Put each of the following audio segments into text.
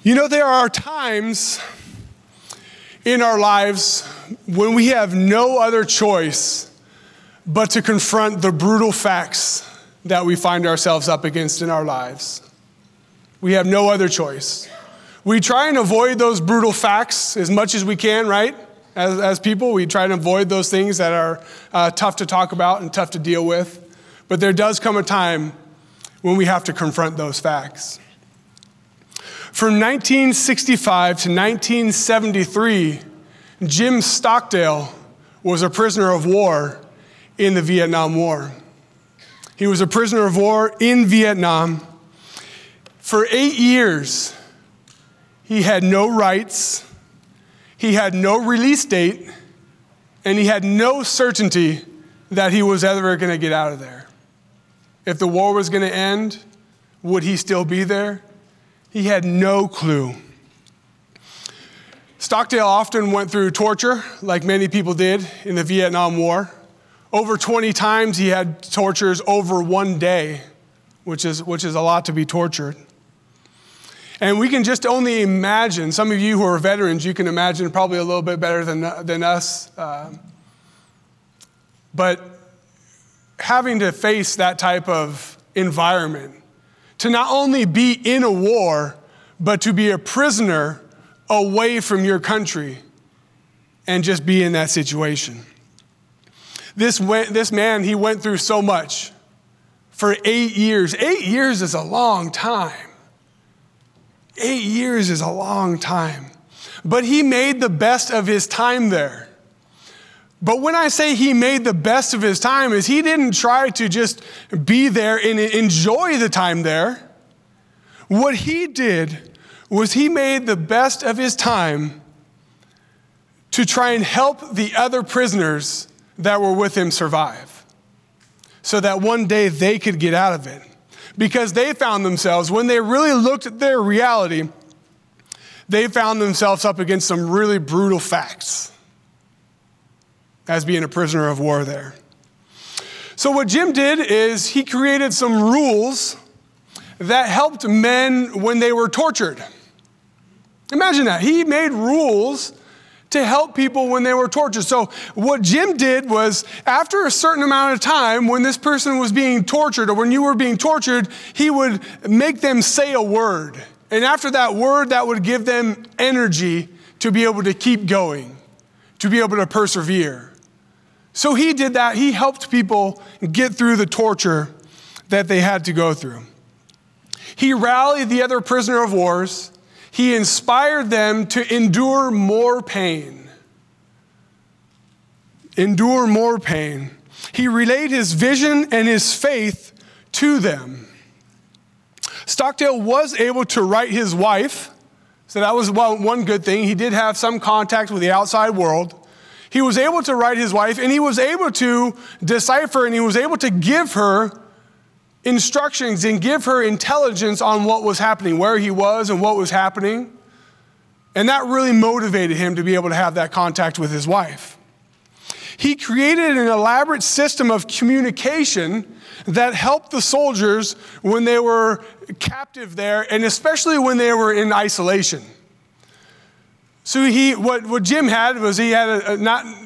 There are times in our lives when we have no other choice but to confront the brutal facts that we find ourselves up against in our lives. We have no other choice. We try and avoid those brutal facts as much as we can, right? As people, we try to avoid those things that are tough to talk about and tough to deal with. But there does come a time when we have to confront those facts. From 1965 to 1973, Jim Stockdale was a prisoner of war in the Vietnam War. He was a prisoner of war in Vietnam. For 8 years, he had no rights, he had no release date, and he had no certainty that he was ever going to get out of there. If the war was going to end, would he still be there? He had no clue. Stockdale often went through torture, like many people did in the Vietnam War. Over 20 times he had tortures over one day, which is a lot to be tortured. And we can just only imagine, some of you who are veterans, you can imagine probably a little bit better than us. But having to face that type of environment, to not only be in a war, but to be a prisoner away from your country and just be in that situation. This man, he went through so much for 8 years. 8 years is a long time. 8 years is a long time. But he made the best of his time there. But when I say he made the best of his time, is he didn't try to just be there and enjoy the time there. What he did was he made the best of his time to try and help the other prisoners that were with him survive, so that one day they could get out of it. Because they found themselves, when they really looked at their reality, they found themselves up against some really brutal facts as being a prisoner of war there. So what Jim did is he created some rules that helped men when they were tortured. Imagine that. He made rules to help people when they were tortured. So what Jim did was, after a certain amount of time, when this person was being tortured or when you were being tortured, he would make them say a word. And after that word, that would give them energy to be able to keep going, to be able to persevere. So he did that. He helped people get through the torture that they had to go through. He rallied the other prisoner of wars. He inspired them to endure more pain. Endure more pain. He relayed his vision and his faith to them. Stockdale was able to write his wife, so that was one good thing. He did have some contact with the outside world. He was able to write his wife, and he was able to decipher, and he was able to give her instructions and give her intelligence on what was happening, where he was and what was happening. And that really motivated him to be able to have that contact with his wife. He created an elaborate system of communication that helped the soldiers when they were captive there, and especially when they were in isolation. So what Jim had was he had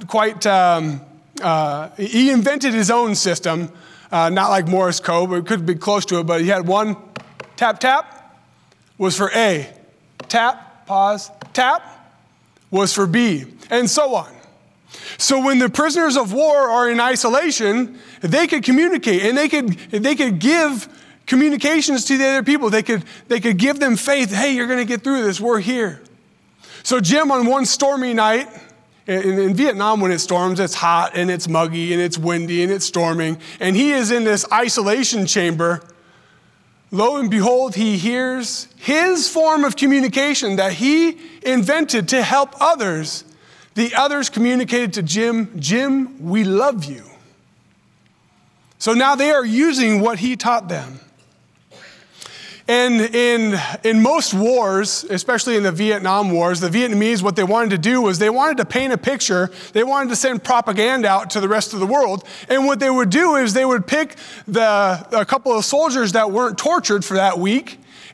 he invented his own system. Not like Morse code, but it could be close to it. But he had one tap, tap was for A. Tap, pause, tap was for B, and so on. So when the prisoners of war are in isolation, they could communicate, and they could give communications to the other people. They could give them faith. Hey, you're going to get through this. We're here. So Jim, on one stormy night, in Vietnam, when it storms, it's hot and it's muggy and it's windy and it's storming. And he is in this isolation chamber. Lo and behold, he hears his form of communication that he invented to help others. The others communicated to Jim, Jim, we love you. So now they are using what he taught them. And in most wars, especially in the Vietnam Wars, the Vietnamese, what they wanted to do was they wanted to paint a picture. They wanted to send propaganda out to the rest of the world. And what they would do is they would pick a couple of soldiers that weren't tortured for that week,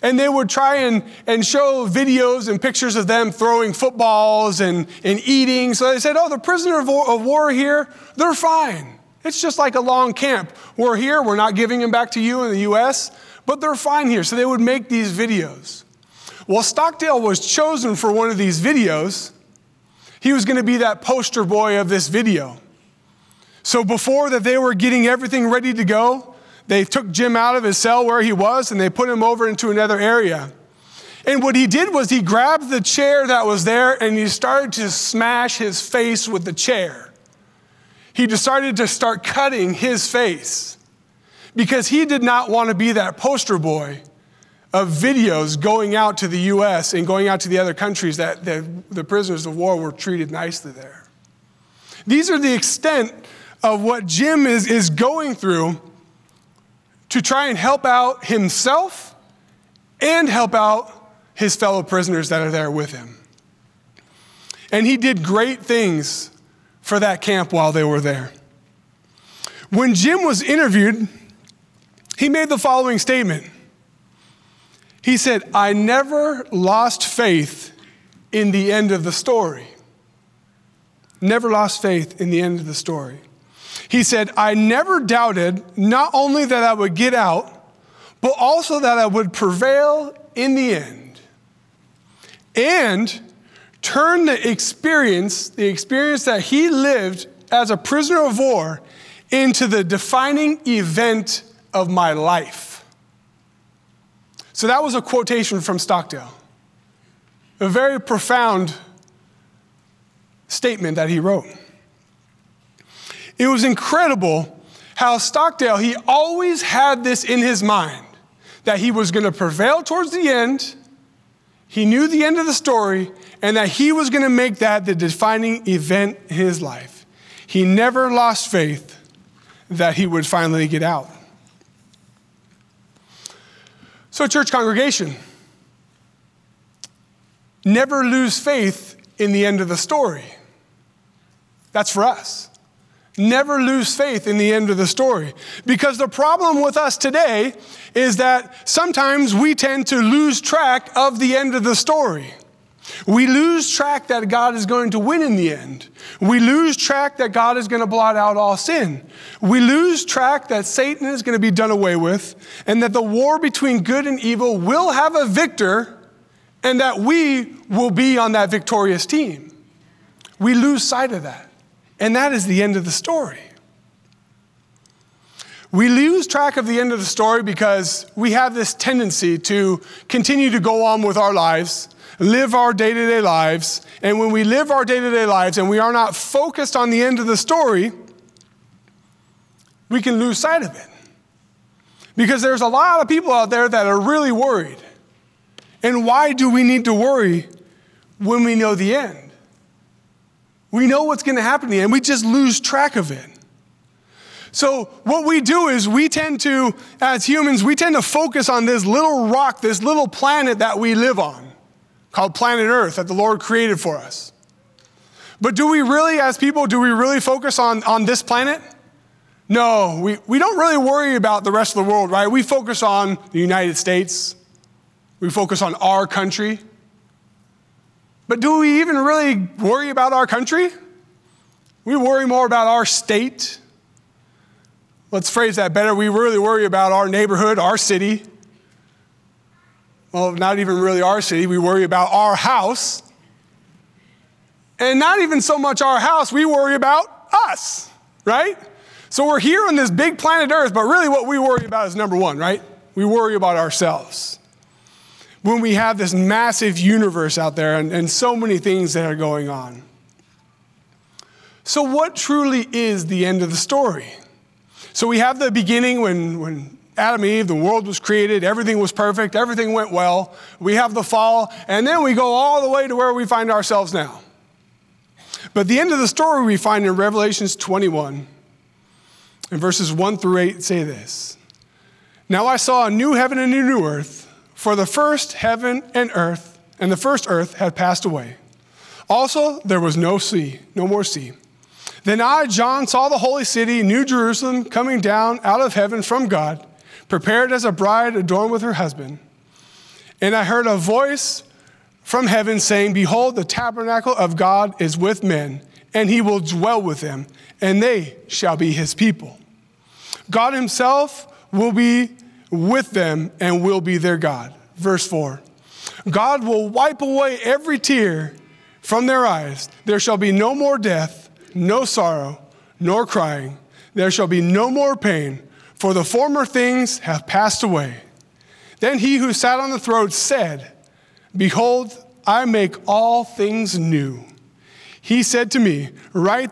And they would try and show videos and pictures of them throwing footballs and eating. So they said, oh, the prisoner of war here, they're fine. It's just like a long camp. We're here, we're not giving them back to you in the U.S., but they're fine here. So they would make these videos. Well, Stockdale was chosen for one of these videos. He was going to be that poster boy of this video. So before that they were getting everything ready to go, they took Jim out of his cell where he was and they put him over into another area. And what he did was he grabbed the chair that was there and he started to smash his face with the chair. He decided to start cutting his face because he did not want to be that poster boy of videos going out to the U.S. and going out to the other countries that the prisoners of war were treated nicely there. These are the extent of what Jim is going through to try and help out himself and help out his fellow prisoners that are there with him. And he did great things for that camp while they were there. When Jim was interviewed, he made the following statement. He said, I never lost faith in the end of the story. Never lost faith in the end of the story. He said, I never doubted not only that I would get out, but also that I would prevail in the end. And turn the experience that he lived as a prisoner of war into the defining event of my life. So that was a quotation from Stockdale. A very profound statement that he wrote. It was incredible how Stockdale, he always had this in his mind, that he was going to prevail towards the end. He knew the end of the story, and that he was going to make that the defining event in his life. He never lost faith that he would finally get out. So, church congregation, never lose faith in the end of the story. That's for us. Never lose faith in the end of the story. Because the problem with us today is that sometimes we tend to lose track of the end of the story. We lose track that God is going to win in the end. We lose track that God is going to blot out all sin. We lose track that Satan is going to be done away with, and that the war between good and evil will have a victor, and that we will be on that victorious team. We lose sight of that. And that is the end of the story. We lose track of the end of the story because we have this tendency to continue to go on with our lives, live our day-to-day lives. And when we live our day-to-day lives and we are not focused on the end of the story, we can lose sight of it. Because there's a lot of people out there that are really worried. And why do we need to worry when we know the end? We know what's going to happen in the end. We just lose track of it. So what we do is we tend to, as humans, we tend to focus on this little rock, this little planet that we live on, called planet Earth, that the Lord created for us. But do we really, as people, do we really focus on this planet? No, we don't really worry about the rest of the world, right? We focus on the United States. We focus on our country. But do we even really worry about our country? We worry more about our state. Let's phrase that better. We really worry about our neighborhood, our city. Well, not even really our city. We worry about our house. And not even so much our house, we worry about us, right? So we're here on this big planet Earth, but really what we worry about is number one, right? We worry about ourselves. When we have this massive universe out there and so many things that are going on. So what truly is the end of the story? So we have the beginning when Adam and Eve, the world was created, everything was perfect, everything went well. We have the fall, and then we go all the way to where we find ourselves now. But the end of the story we find in Revelation 21, and verses 1 through 8 say this. Now I saw a new heaven and a new earth, for the first heaven and the first earth had passed away. Also, there was no sea, no more sea. Then I, John, saw the holy city, New Jerusalem, coming down out of heaven from God, prepared as a bride adorned with her husband. And I heard a voice from heaven saying, behold, the tabernacle of God is with men, and he will dwell with them, and they shall be his people. God himself will be with them and will be their God. Verse 4, God will wipe away every tear from their eyes. There shall be no more death, no sorrow, nor crying. There shall be no more pain, for the former things have passed away. Then he who sat on the throne said, behold, I make all things new. He said to me, write,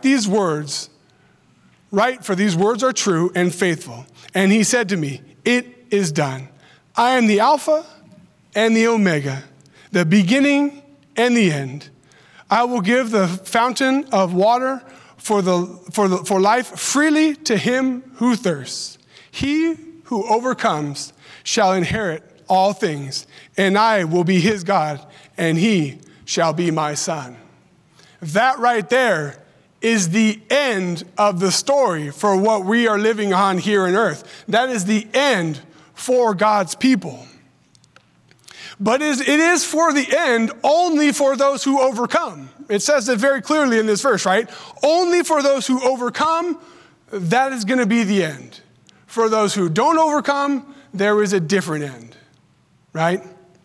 for these words are true and faithful. And he said to me, it is done. I am the Alpha and the Omega, the beginning and the end. I will give the fountain of water for life freely to him who thirsts. He who overcomes shall inherit all things, and I will be his God, and he shall be my son. That right there is the end of the story for what we are living on here on earth. That is the end for God's people. But it is for the end only for those who overcome. It says it very clearly in this verse, right? Only for those who overcome, that is going to be the end. For those who don't overcome, there is a different end, right?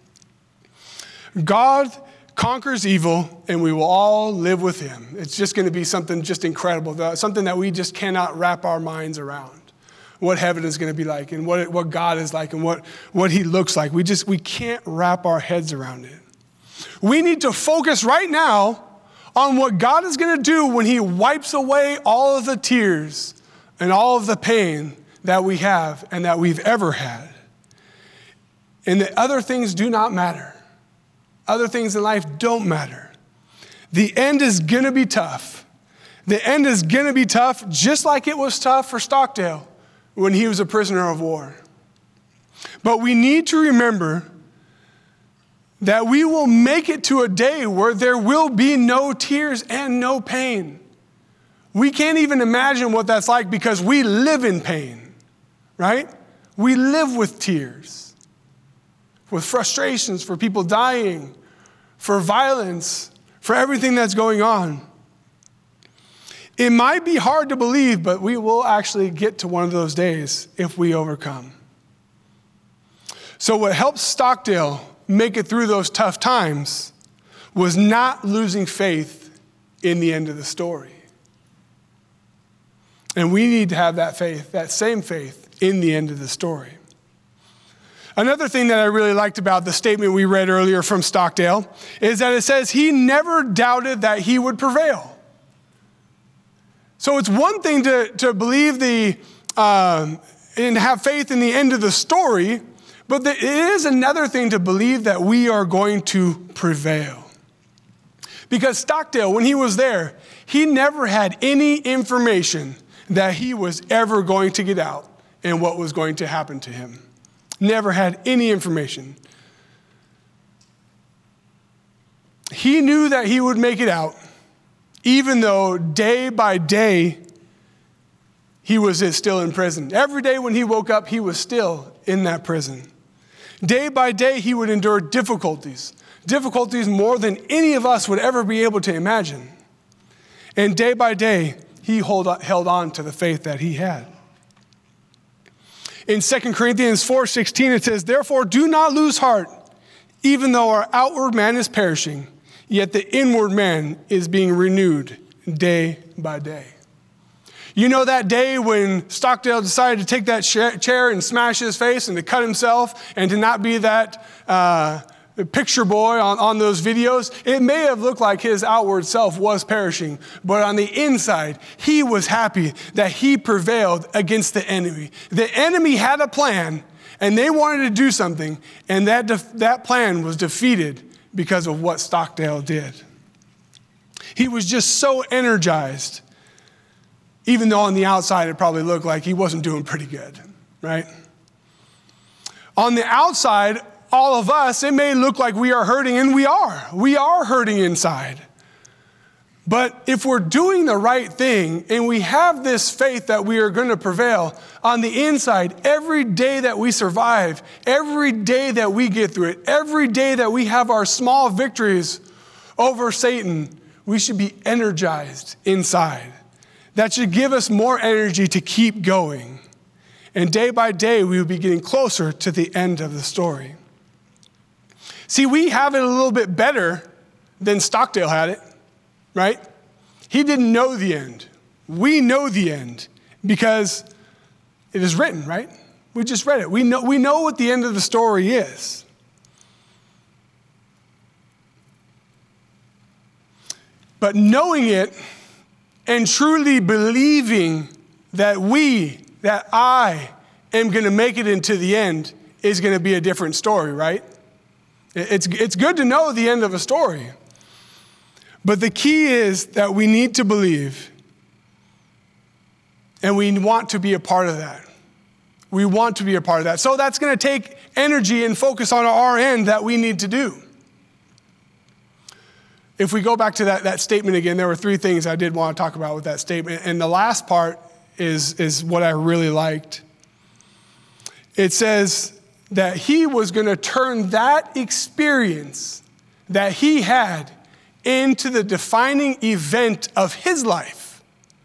God conquers evil, and we will all live with him. It's just going to be something just incredible, something that we just cannot wrap our minds around. What heaven is going to be like, and what God is like, and what he looks like. We can't wrap our heads around it. We need to focus right now on what God is going to do when he wipes away all of the tears and all of the pain that we have and that we've ever had. And the other things do not matter. Other things in life don't matter. The end is going to be tough. The end is going to be tough, just like it was tough for Stockdale when he was a prisoner of war. But we need to remember that we will make it to a day where there will be no tears and no pain. We can't even imagine what that's like because we live in pain, right? We live with tears, with frustrations for people dying, for violence, for everything that's going on. It might be hard to believe, but we will actually get to one of those days if we overcome. So what helped Stockdale make it through those tough times was not losing faith in the end of the story. And we need to have that faith, that same faith, in the end of the story. Another thing that I really liked about the statement we read earlier from Stockdale is that it says he never doubted that he would prevail. So it's one thing to believe and have faith in the end of the story, but it is another thing to believe that we are going to prevail. Because Stockdale, when he was there, he never had any information that he was ever going to get out and what was going to happen to him. Never had any information. He knew that he would make it out, even though day by day he was still in prison. Every day when he woke up, he was still in that prison. Day by day, he would endure difficulties more than any of us would ever be able to imagine. And day by day, he held on to the faith that he had. In 2 Corinthians 4:16, it says, therefore, do not lose heart, even though our outward man is perishing, yet the inward man is being renewed day by day. You know that day when Stockdale decided to take that chair and smash his face and to cut himself and to not be that picture boy on those videos? It may have looked like his outward self was perishing, but on the inside, he was happy that he prevailed against the enemy. The enemy had a plan, and they wanted to do something, and that plan was defeated because of what Stockdale did. He was just so energized, even though on the outside it probably looked like he wasn't doing pretty good, right? On the outside, all of us, it may look like we are hurting, and we are. We are hurting inside. But if we're doing the right thing and we have this faith that we are going to prevail on the inside, every day that we survive, every day that we get through it, every day that we have our small victories over Satan, we should be energized inside. That should give us more energy to keep going. And day by day, we will be getting closer to the end of the story. See, we have it a little bit better than Stockdale had it, right? He didn't know the end. We know the end because it is written, right? We just read it. We know what the end of the story is. But knowing it and truly believing that I am going to make it into the end is going to be a different story, right? It's good to know the end of a story. But the key is that we need to believe, and we want to be a part of that. We want to be a part of that. So that's going to take energy and focus on our end that we need to do. If we go back to that statement again, there were three things I did want to talk about with that statement. And the last part is what I really liked. It says that he was going to turn that experience that he had into the defining event of his life.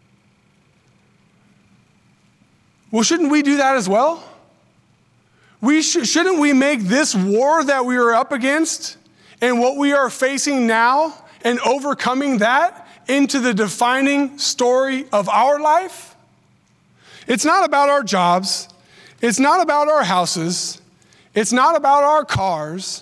Well, shouldn't we do that as well? Shouldn't we make this war that we are up against and what we are facing now and overcoming that into the defining story of our life? It's not about our jobs. It's not about our houses. It's not about our cars.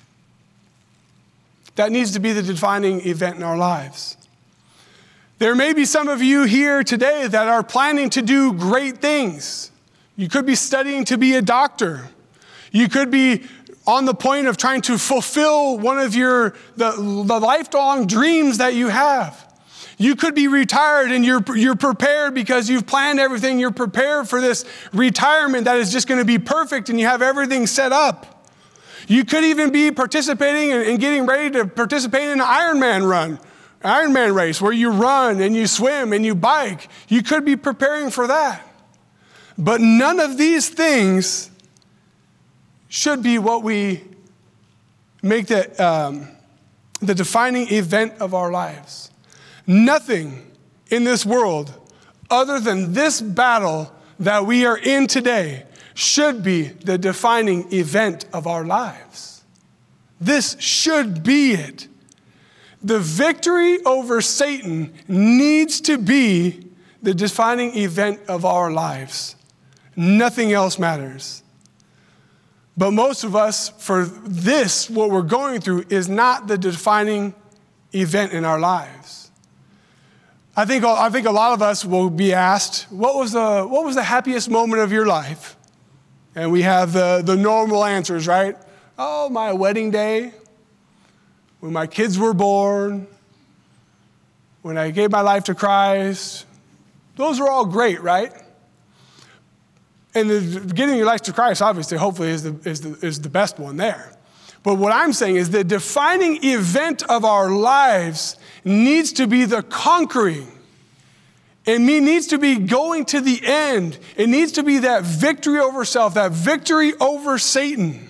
That needs to be the defining event in our lives. There may be some of you here today that are planning to do great things. You could be studying to be a doctor. You could be on the point of trying to fulfill one of the lifelong dreams that you have. You could be retired and you're prepared because you've planned everything. You're prepared for this retirement that is just going to be perfect and you have everything set up. You could even be participating and getting ready to participate in an Ironman race where you run and you swim and you bike. You could be preparing for that. But none of these things should be what we make the defining event of our lives. Nothing in this world other than this battle that we are in today should be the defining event of our lives. This should be it. The victory over Satan needs to be the defining event of our lives. Nothing else matters. But most of us, for this, what we're going through, is not the defining event in our lives. I think a lot of us will be asked, what was the happiest moment of your life? And we have the normal answers, right? Oh, my wedding day, when my kids were born, when I gave my life to Christ. Those are all great, right? And giving your life to Christ, obviously, hopefully, is the best one there. But what I'm saying is the defining event of our lives needs to be the conquering. It needs to be going to the end. It needs to be that victory over self, that victory over Satan.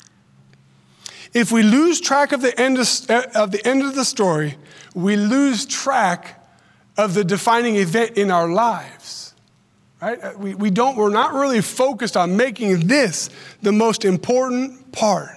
If we lose track of the end of the story, we lose track of the defining event in our lives. Right? We're not really focused on making this the most important part.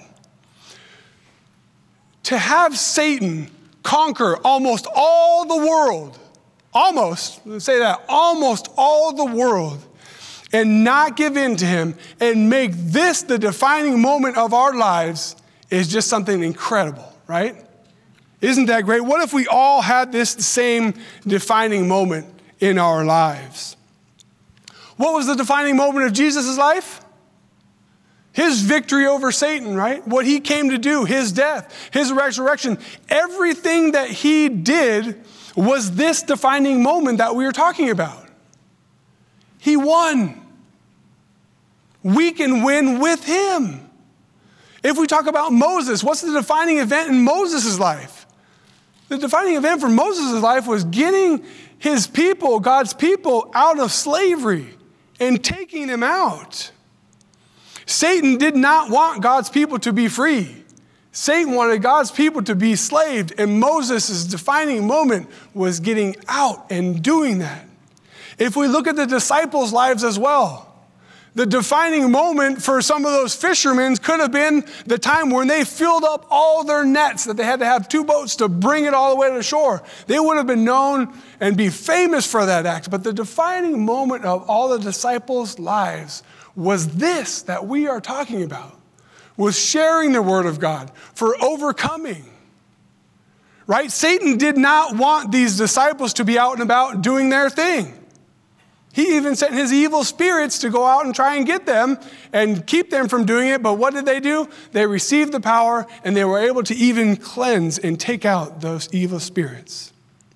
To have Satan conquer almost all the world, almost all the world, and not give in to him and make this the defining moment of our lives is just something incredible, right? Isn't that great? What if we all had this same defining moment in our lives? What was the defining moment of Jesus' life? His victory over Satan, right? What he came to do, his death, his resurrection. Everything that he did was this defining moment that we are talking about. He won. We can win with him. If we talk about Moses, what's the defining event in Moses' life? The defining event for Moses' life was getting his people, God's people, out of slavery and taking them out. Satan did not want God's people to be free. Satan wanted God's people to be enslaved, and Moses' defining moment was getting out and doing that. If we look at the disciples' lives as well, the defining moment for some of those fishermen could have been the time when they filled up all their nets, that they had to have 2 boats to bring it all the way to the shore. They would have been known and be famous for that act. But the defining moment of all the disciples' lives was this that we are talking about, was sharing the word of God, for overcoming. Right? Satan did not want these disciples to be out and about doing their thing. He even sent his evil spirits to go out and try and get them and keep them from doing it. But what did they do? They received the power, and they were able to even cleanse and take out those evil spirits.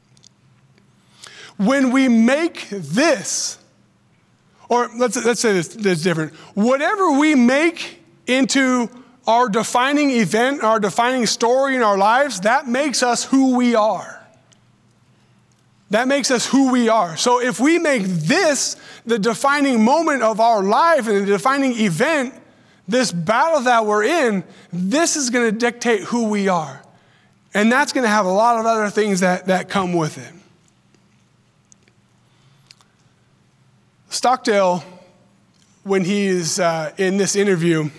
When we make this, or let's say this different. Whatever we make into our defining event, our defining story in our lives, that makes us who we are. That makes us who we are. So if we make this the defining moment of our life and the defining event, this battle that we're in, this is going to dictate who we are. And that's going to have a lot of other things that come with it. Stockdale, when he's in this interview,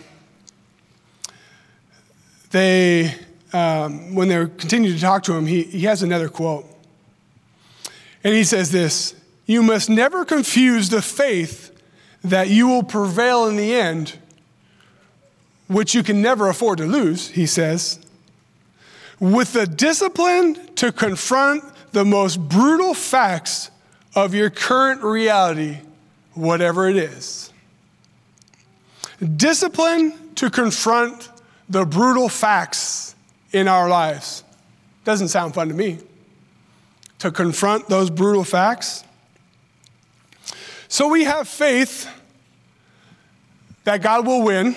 when they continue to talk to him, he has another quote. And he says this: "You must never confuse the faith that you will prevail in the end, which you can never afford to lose," he says, "with the discipline to confront the most brutal facts of your current reality, whatever it is." Discipline to confront the brutal facts in our lives. Doesn't sound fun to me. To confront those brutal facts. So we have faith that God will win,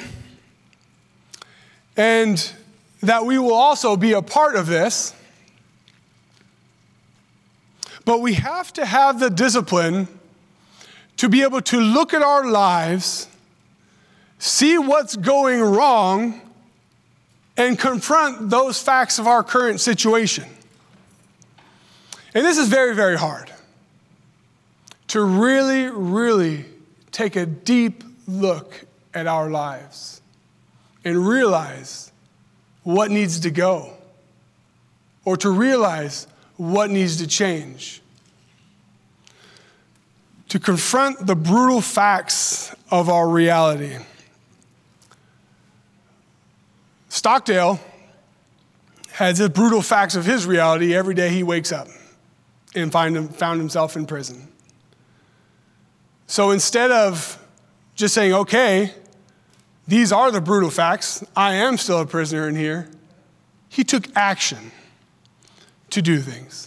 and that we will also be a part of this. But we have to have the discipline to be able to look at our lives, see what's going wrong, and confront those facts of our current situation. And this is very, very hard. To really, really take a deep look at our lives and realize what needs to go, or to realize what needs to change. To confront the brutal facts of our reality. Stockdale has the brutal facts of his reality every day he wakes up and found himself in prison. So instead of just saying, okay, these are the brutal facts, I am still a prisoner in here, he took action to do things.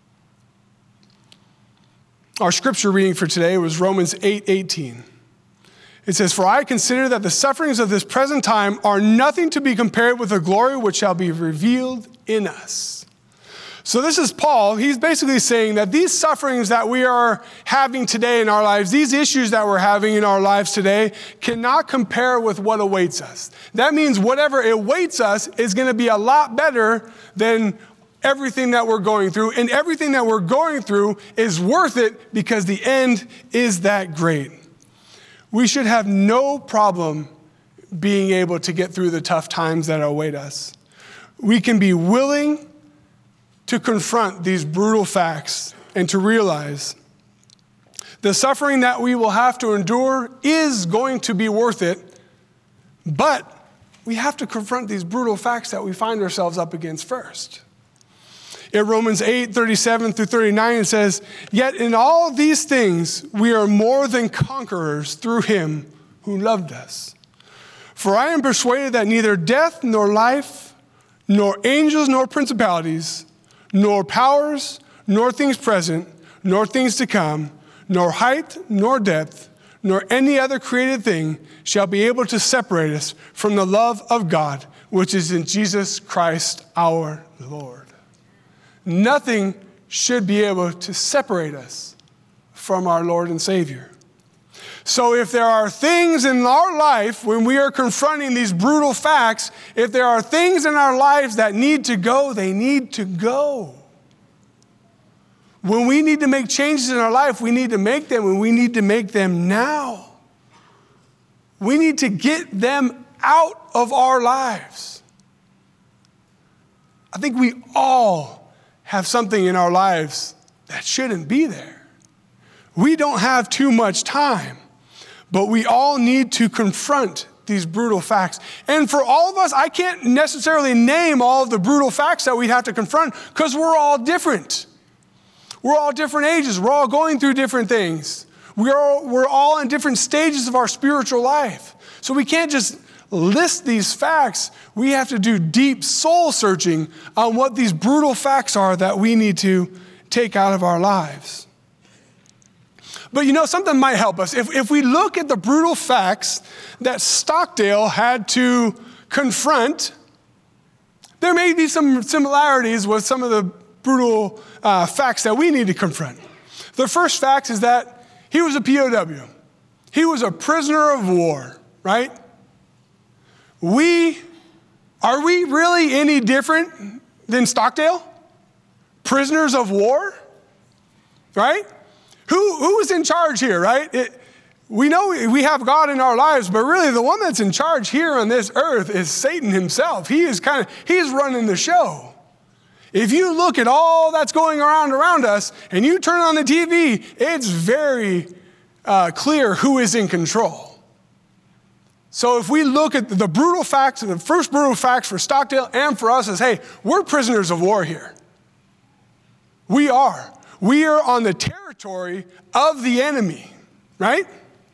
Our scripture reading for today was Romans 8:18. It says, "For I consider that the sufferings of this present time are nothing to be compared with the glory which shall be revealed in us." So this is Paul. He's basically saying that these sufferings that we are having today in our lives, these issues that we're having in our lives today, cannot compare with what awaits us. That means whatever awaits us is going to be a lot better than everything that we're going through. And everything that we're going through is worth it because the end is that great. We should have no problem being able to get through the tough times that await us. We can be willing to confront these brutal facts and to realize the suffering that we will have to endure is going to be worth it, but we have to confront these brutal facts that we find ourselves up against first. In Romans 8:37 through 39, it says, "Yet in all these things we are more than conquerors through him who loved us. For I am persuaded that neither death nor life, nor angels nor principalities, nor powers, nor things present, nor things to come, nor height, nor depth, nor any other created thing shall be able to separate us from the love of God, which is in Jesus Christ our Lord." nothing should be able to separate us from our Lord and Savior. So if there are things in our life when we are confronting these brutal facts, if there are things in our lives that need to go, they need to go. When we need to make changes in our life, we need to make them, and we need to make them now. We need to get them out of our lives. I think we all have something in our lives that shouldn't be there. We don't have too much time, but we all need to confront these brutal facts. And for all of us, I can't necessarily name all of the brutal facts that we have to confront because we're all different. We're all different ages. We're all going through different things. We're all in different stages of our spiritual life. So we can't just list these facts. We have to do deep soul searching on what these brutal facts are that we need to take out of our lives. But something might help us. If we look at the brutal facts that Stockdale had to confront, there may be some similarities with some of the brutal facts that we need to confront. The first fact is that he was a POW. He was a prisoner of war, right? Are we really any different than Stockdale? Prisoners of war, right? Who is in charge here, right? We know we have God in our lives, but really the one that's in charge here on this earth is Satan himself. He's running the show. If you look at all that's going around us and you turn on the TV, it's very clear who is in control. So if we look at the brutal facts, the first brutal facts for Stockdale and for us is, hey, we're prisoners of war here. We are. We are on the territory of the enemy, right?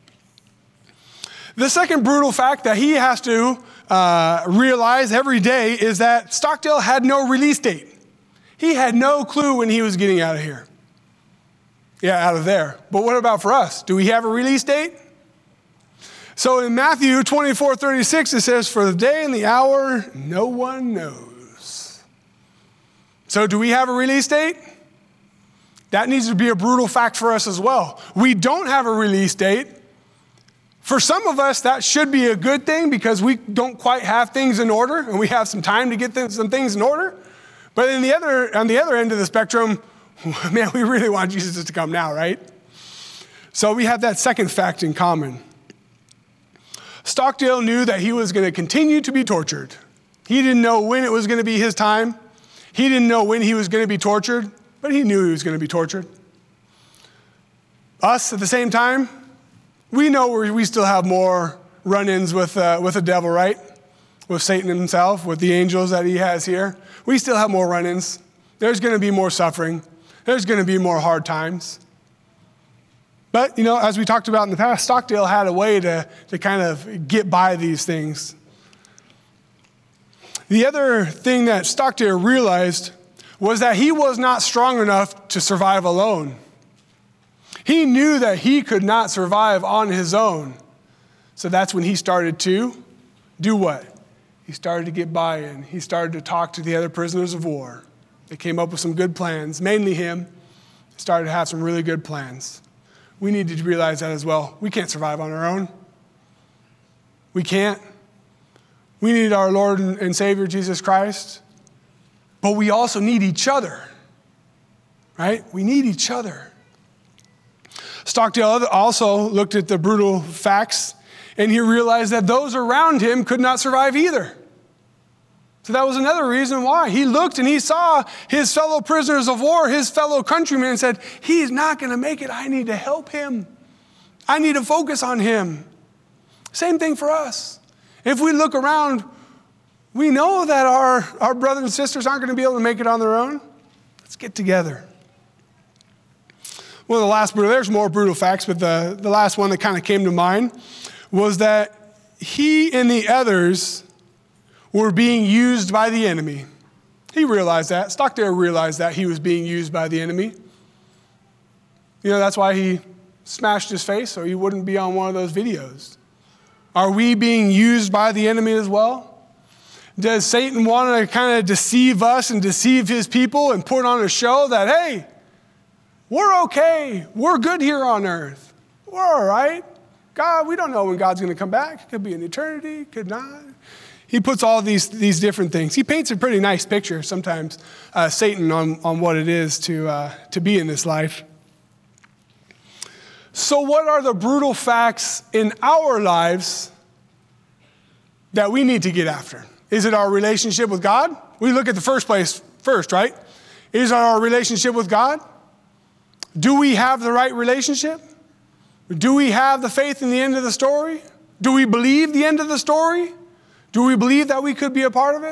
The second brutal fact that he has to realize every day is that Stockdale had no release date. He had no clue when he was getting out of here. Yeah, out of there. But what about for us? Do we have a release date? So in Matthew 24:36, it says, for the day and the hour, no one knows. So do we have a release date? That needs to be a brutal fact for us as well. We don't have a release date. For some of us, that should be a good thing because we don't quite have things in order and we have some time to get some things in order. But on the other end of the spectrum, man, we really want Jesus to come now, right? So we have that second fact in common. Stockdale knew that he was going to continue to be tortured. He didn't know when it was going to be his time. He didn't know when he was going to be tortured, but he knew he was going to be tortured. Us, at the same time, we know we still have more run-ins with the devil, right? With Satan himself, with the angels that he has here. We still have more run-ins. There's going to be more suffering. There's going to be more hard times. But, as we talked about in the past, Stockdale had a way to kind of get by these things. The other thing that Stockdale realized was that he was not strong enough to survive alone. He knew that he could not survive on his own. So that's when he started to do what? He started to get buy-in. He started to talk to the other prisoners of war. They came up with some good plans, mainly him. Started to have some really good plans. We need to realize that as well. We can't survive on our own. We can't. We need our Lord and Savior, Jesus Christ. But we also need each other, right? We need each other. Stockdale also looked at the brutal facts, and he realized that those around him could not survive either. So that was another reason why. He looked and he saw his fellow prisoners of war, his fellow countrymen, and said, he's not going to make it. I need to help him. I need to focus on him. Same thing for us. If we look around, we know that our brothers and sisters aren't going to be able to make it on their own. Let's get together. Well, there's more brutal facts, but the last one that kind of came to mind was that he and the others were being used by the enemy. He realized that. Stockdale realized that he was being used by the enemy. That's why he smashed his face so he wouldn't be on one of those videos. Are we being used by the enemy as well? Does Satan want to kind of deceive us and deceive his people and put on a show that, hey, we're okay. We're good here on earth. We're all right. God, we don't know when God's going to come back. It could be in eternity, could not. He puts all these different things. He paints a pretty nice picture sometimes, Satan, on what it is to be in this life. So what are the brutal facts in our lives that we need to get after? Is it our relationship with God? We look at the first place first, right? Is it our relationship with God? Do we have the right relationship? Do we have the faith in the end of the story? Do we believe the end of the story? Do we believe that we could be a part of it?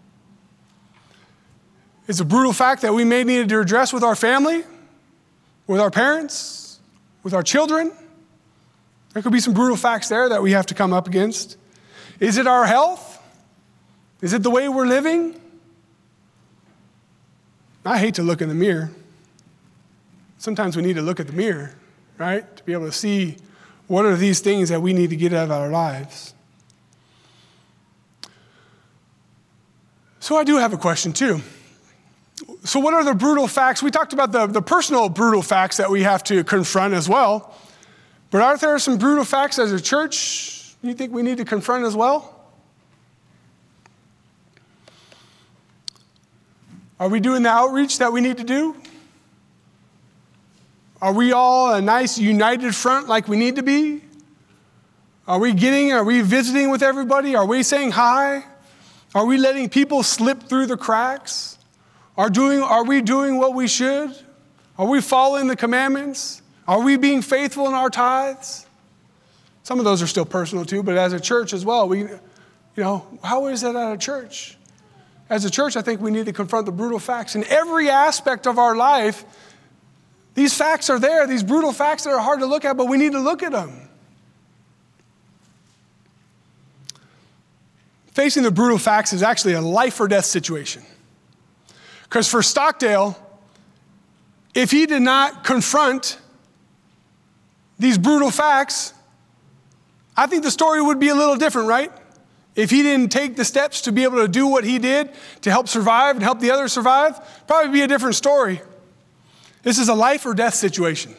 It's a brutal fact that we may need to address with our family, with our parents, with our children. There could be some brutal facts there that we have to come up against. Is it our health? Is it the way we're living? I hate to look in the mirror. Sometimes we need to look at the mirror, right? To be able to see what are these things that we need to get out of our lives. So I do have a question too. So what are the brutal facts? We talked about the personal brutal facts that we have to confront as well. But are there some brutal facts as a church you think we need to confront as well? Are we doing the outreach that we need to do? Are we all a nice united front like we need to be? Are we visiting with everybody? Are we saying hi? Are we letting people slip through the cracks? Are we doing what we should? Are we following the commandments? Are we being faithful in our tithes? Some of those are still personal too, but as a church as well, how is that at a church? As a church, I think we need to confront the brutal facts. In every aspect of our life, these facts are there, these brutal facts that are hard to look at, but we need to look at them. Facing the brutal facts is actually a life or death situation. Because for Stockdale, if he did not confront these brutal facts, I think the story would be a little different, right? If he didn't take the steps to be able to do what he did to help survive and help the others survive, probably be a different story. This is a life or death situation.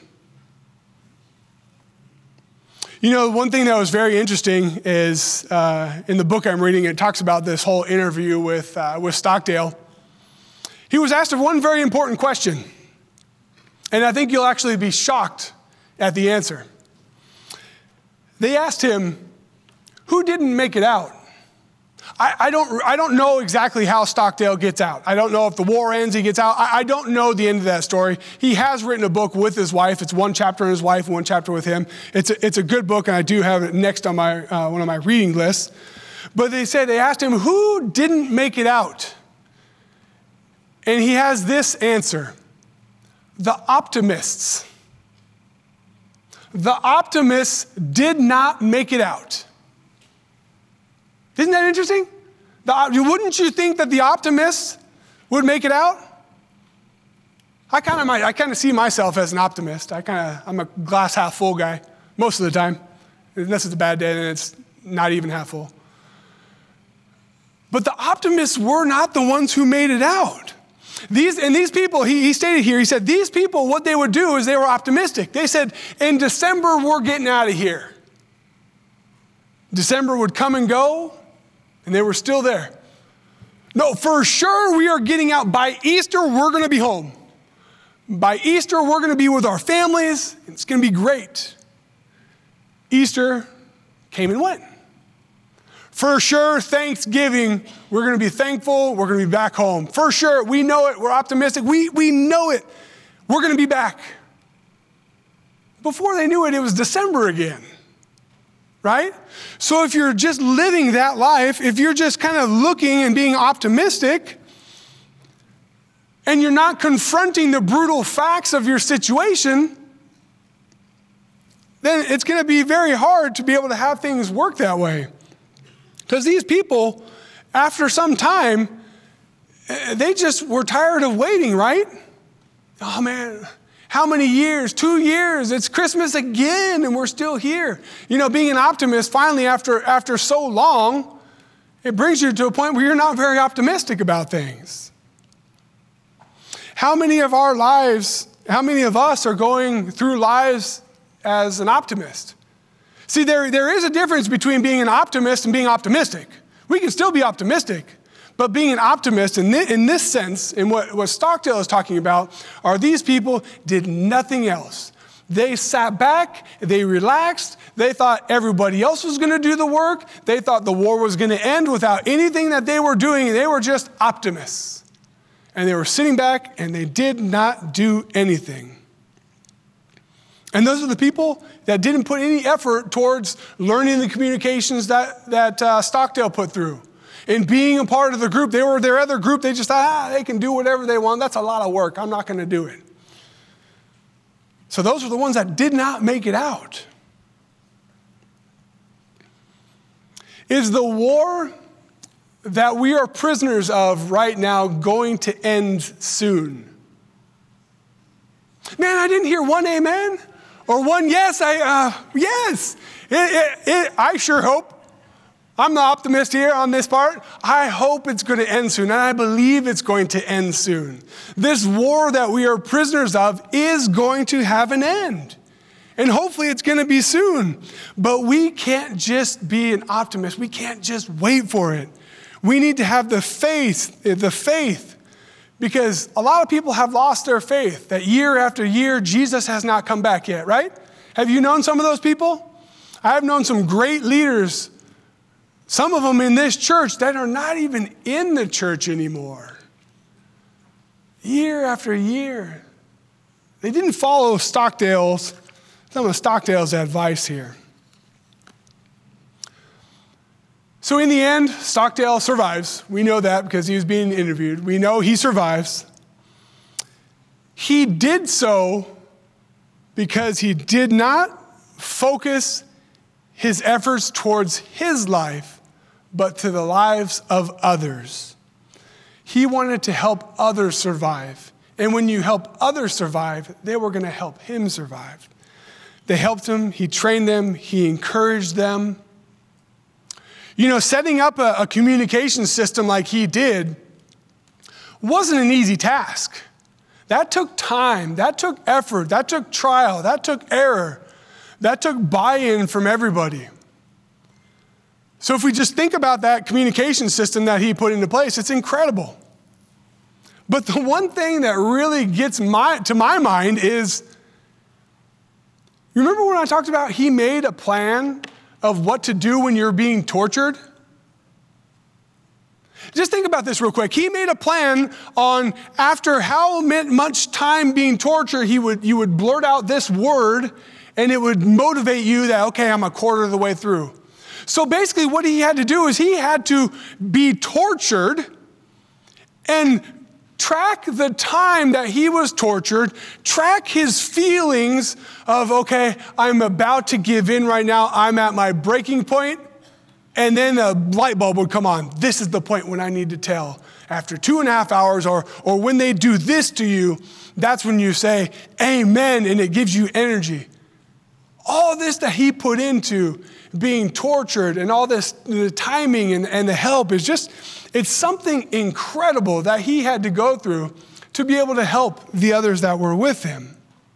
One thing that was very interesting is in the book I'm reading, it talks about this whole interview with Stockdale. He was asked one very important question, and I think you'll actually be shocked at the answer. They asked him, who didn't make it out? I don't know exactly how Stockdale gets out. I don't know if the war ends, he gets out. I don't know the end of that story. He has written a book with his wife. It's one chapter on his wife and one chapter with him. It's a good book, and I do have it next on my one of my reading lists. But they asked him, who didn't make it out? And he has this answer: the optimists. The optimists did not make it out. Isn't that interesting? Wouldn't you think that the optimists would make it out? I kind of see myself as an optimist. I'm a glass half full guy most of the time. Unless it's a bad day, then it's not even half full. But the optimists were not the ones who made it out. These people, he stated here, he said, these people, what they would do is they were optimistic. They said, in December, we're getting out of here. December would come and go, and they were still there. No, for sure we are getting out. By Easter, we're going to be home. By Easter, we're going to be with our families. It's going to be great. Easter came and went. For sure, Thanksgiving, we're going to be thankful. We're going to be back home. For sure, we know it. We're optimistic. We know it. We're going to be back. Before they knew it, it was December again. Right? So if you're just living that life, if you're just kind of looking and being optimistic, and you're not confronting the brutal facts of your situation, then it's going to be very hard to be able to have things work that way. Because these people, after some time, they just were tired of waiting, right? Oh man, how many years? 2 years. It's Christmas again, and we're still here. Being an optimist, finally, after so long, It brings you to a point where you're not very optimistic about things. How many of us are going through lives as an optimist? See, there is a difference between being an optimist and being optimistic. We can still be optimistic, but being an optimist in this sense, in what Stockdale is talking about, are these people did nothing else. They sat back, they relaxed, they thought everybody else was going to do the work, they thought the war was going to end without anything that they were doing, they were just optimists. And they were sitting back and they did not do anything. And those are the people that didn't put any effort towards learning the communications that Stockdale put through. In being a part of the group, they were their other group, they just thought, they can do whatever they want, that's a lot of work, I'm not going to do it. So those are the ones that did not make it out. Is the war that we are prisoners of right now going to end soon? Man, I didn't hear one amen or one yes. Yes. I sure hope. I'm the optimist here on this part. I hope it's going to end soon, and I believe it's going to end soon. This war that we are prisoners of is going to have an end, and hopefully it's going to be soon. But we can't just be an optimist. We can't just wait for it. We need to have the faith, because a lot of people have lost their faith, that year after year, Jesus has not come back yet, right? Have you known some of those people? I have known some great leaders, some of them in this church that are not even in the church anymore. Year after year. They didn't follow some of Stockdale's advice here. So in the end, Stockdale survives. We know that because he was being interviewed. We know he survives. He did so because he did not focus his efforts towards his life, but to the lives of others. He wanted to help others survive. And when you help others survive, they were going to help him survive. They helped him, he trained them, he encouraged them. Setting up a communication system like he did wasn't an easy task. That took time, that took effort, that took trial, that took error, that took buy-in from everybody. So if we just think about that communication system that he put into place, it's incredible. But the one thing that really gets to my mind is, remember when I talked about he made a plan of what to do when you're being tortured? Just think about this real quick. He made a plan on after how much time being tortured, you would blurt out this word and it would motivate you that, okay, I'm a quarter of the way through. So basically what he had to do is he had to be tortured and track the time that he was tortured, track his feelings of, okay, I'm about to give in right now, I'm at my breaking point, and then a light bulb would come on. This is the point when I need to tell. After 2.5 hours, or when they do this to you, that's when you say, amen, and it gives you energy. All this that he put into being tortured and all this, the timing and the help is just, it's something incredible that he had to go through to be able to help the others that were with him.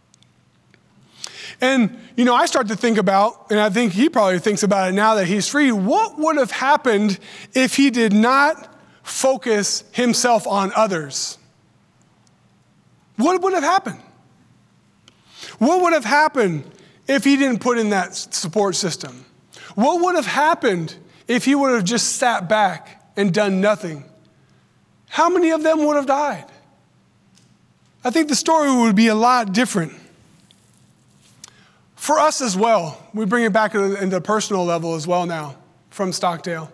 And, I start to think about, and I think he probably thinks about it now that he's free, what would have happened if he did not focus himself on others? What would have happened? What would have happened if he didn't put in that support system? What would have happened if he would have just sat back and done nothing? How many of them would have died? I think the story would be a lot different. For us as well, we bring it back into the personal level as well now from Stockdale.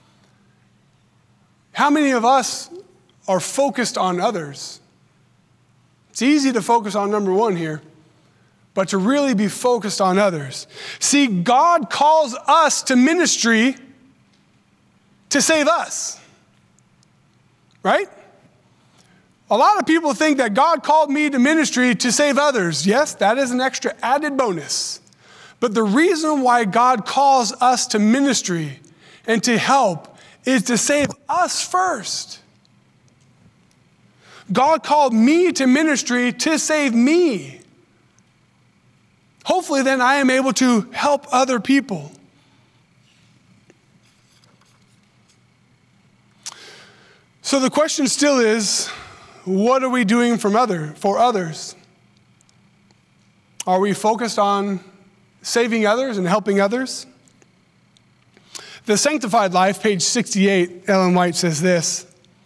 How many of us are focused on others? It's easy to focus on number one here, but to really be focused on others. See, God calls us to ministry to save us, right? A lot of people think that God called me to ministry to save others. Yes, that is an extra added bonus. But the reason why God calls us to ministry and to help is to save us first. God called me to ministry to save me. Hopefully then I am able to help other people. So the question still is, what are we doing for others? Are we focused on saving others and helping others? The Sanctified Life, page 68, Ellen White says this.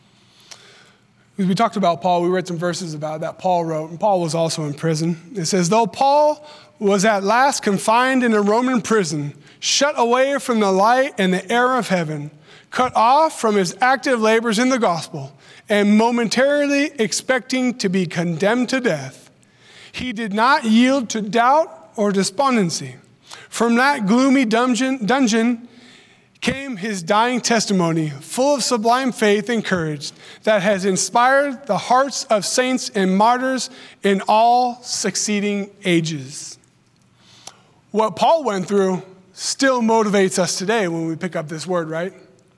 We talked about Paul. We read some verses about that Paul wrote, and Paul was also in prison. It says, though Paul was at last confined in a Roman prison, shut away from the light and the air of heaven, cut off from his active labors in the gospel, and momentarily expecting to be condemned to death, he did not yield to doubt or despondency. From that gloomy dungeon came his dying testimony, full of sublime faith and courage, that has inspired the hearts of saints and martyrs in all succeeding ages. What Paul went through still motivates us today when we pick up this word, right?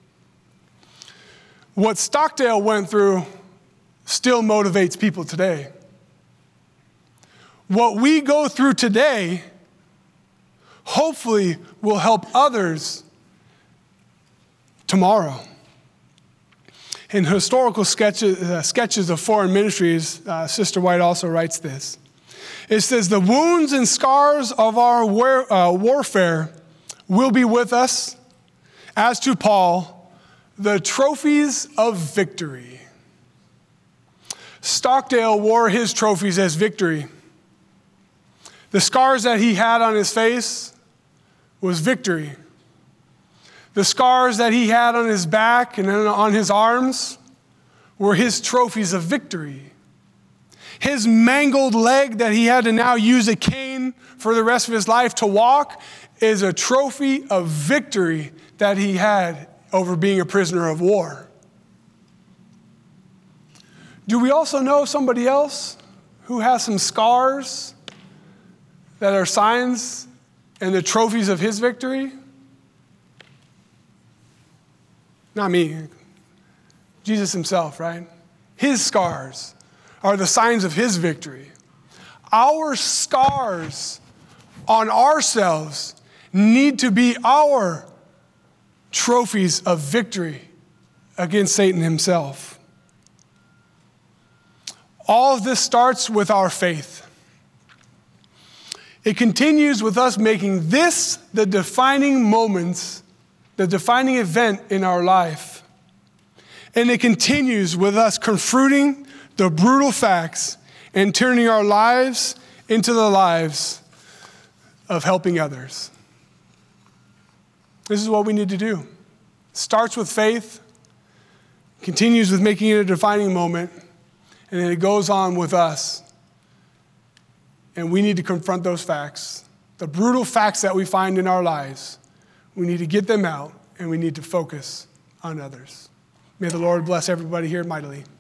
What Stockdale went through still motivates people today. What we go through today hopefully will help others tomorrow. In historical sketches of foreign ministries, Sister White also writes this. It says, the wounds and scars of our warfare will be with us, as to Paul, the trophies of victory. Stockdale wore his trophies as victory. The scars that he had on his face was victory. The scars that he had on his back and on his arms were his trophies of victory. His mangled leg that he had to now use a cane for the rest of his life to walk is a trophy of victory that he had over being a prisoner of war. Do we also know somebody else who has some scars that are signs and the trophies of his victory? Not me. Jesus himself, right? His scars are the signs of his victory. Our scars on ourselves need to be our trophies of victory against Satan himself. All of this starts with our faith. It continues with us making this the defining moments, the defining event in our life. And it continues with us confronting the brutal facts and turning our lives into the lives of helping others. This is what we need to do. It starts with faith, continues with making it a defining moment, and then it goes on with us. And we need to confront those facts, the brutal facts that we find in our lives. We need to get them out, and we need to focus on others. May the Lord bless everybody here mightily.